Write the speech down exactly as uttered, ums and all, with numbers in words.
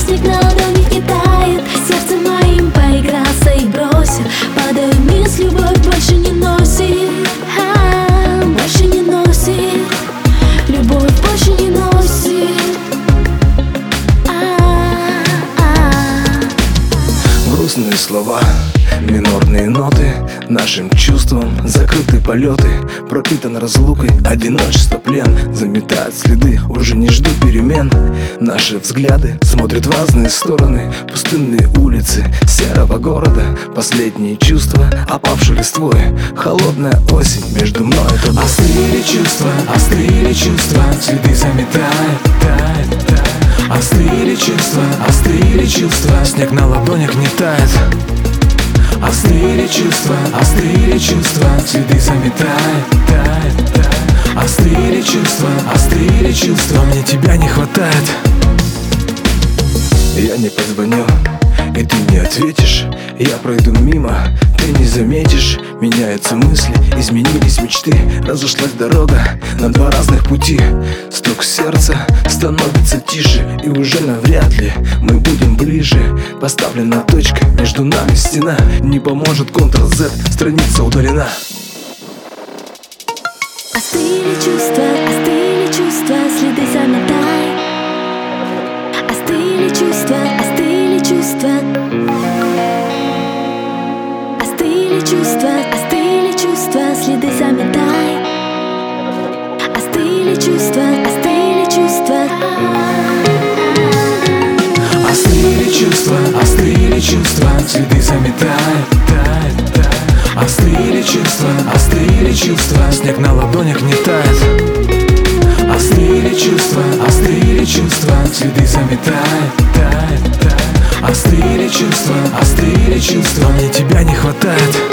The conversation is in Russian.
снег на ладони не тает, сердцем моим поигрался и бросил. Падаю вниз, любовь больше не носит, а, больше не носит, любовь больше не носит, а, а. Грустные слова, минорные ноты, нашим чувствам закрыты полеты. Пропитан разлукой, одиночество, плен. Заметает следы, уже не жду перемен. Наши взгляды смотрят в разные стороны. Пустынные улицы серого города. Последние чувства, опавшей листвой. Холодная осень между мной и тобой. Остыли чувства, остыли чувства, следы заметает, тает, тает. Остыли чувства, остыли чувства, снег на ладонях не тает. Остыли чувства, остыли чувства, следы заметает, тает, тает. Остыли чувства, остыли чувства, мне тебя не хватает. Я не позвоню, и ты не ответишь. Я пройду мимо, ты не заметишь. Меняются мысли, изменились мечты. Разошлась дорога на два разных пути. Стук сердца становится тише, и уже навряд ли мы будем ближе. Поставлена точка, между нами стена. Не поможет контрол-Z, страница удалена. Остыли чувства, остыли чувства, следы заметай. Остыли чувства, остыли чувства. Остыли чувства, остыли чувства, следы заметай. Остыли чувства, остыли чувства. Остыли чувства, остыли чувства, следы заметает, тает, тает. Остыли чувства, остыли чувства, снег на ладонях не тает. Остыли чувства, остыли чувства, следы заметает, тает, тает. Остыли чувства, остыли чувства, мне тебя не хватает.